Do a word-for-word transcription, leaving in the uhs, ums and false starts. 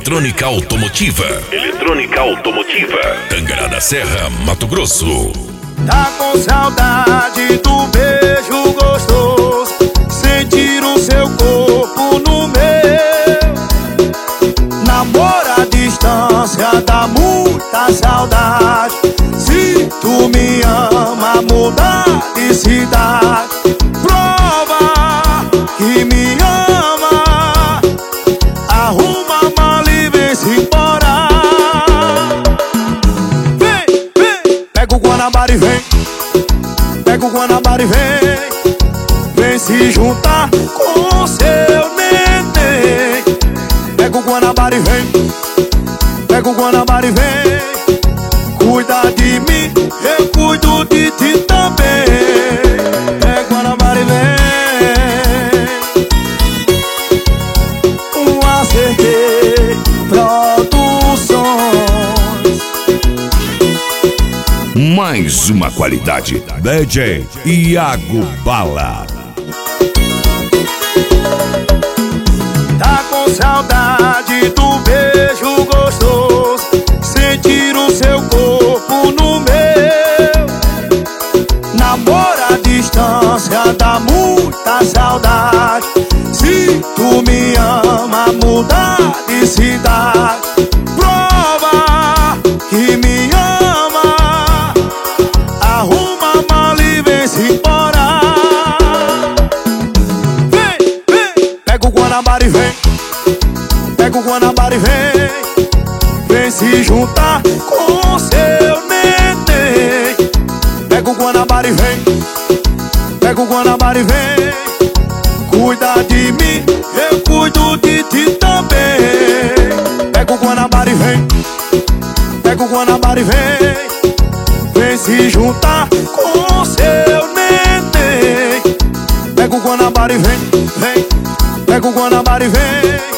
Eletrônica Automotiva. Eletrônica Automotiva. Tangará da Serra, Mato Grosso. Tá com saudade do beijo gostoso, sentir o seu corpo no meu. Namoro à distância dá muita saudade. Se tu me ama, mudar de cidade. Prova que me ama, arruma a mala e vem-se embora. Vem, vem, pega o Guanabara e vem. Pega o Guanabara e vem. Vem se juntar com seu neném. Pega o Guanabara e vem. Pega o Guanabara e vem. Cuida de mim, eu cuido de ti também. Pega o Guanabara e vem. Um Acertei Produções. Mais uma qualidade. D J Iago Bala. Tá com saudade do beijo gostoso, sentir o seu corpo no meu. Namoro à distância dá muita saudade. Se tu me ama, mudar de cidade. Prova que me ama, arruma a mala e vem-se embora. Vem, vem, pega o Guanabara e vem. Pega o Guanabara e vem. Vem se juntar com seu neném. Pega o Guanabara e vem. Pega o Guanabara e vem. Cuida de mim, eu cuido de ti também. Pega o Guanabara e vem. Pega o Guanabara e vem. Vem se juntar com seu neném. Pega o Guanabara e vem, vem. Pega o Guanabara e vem.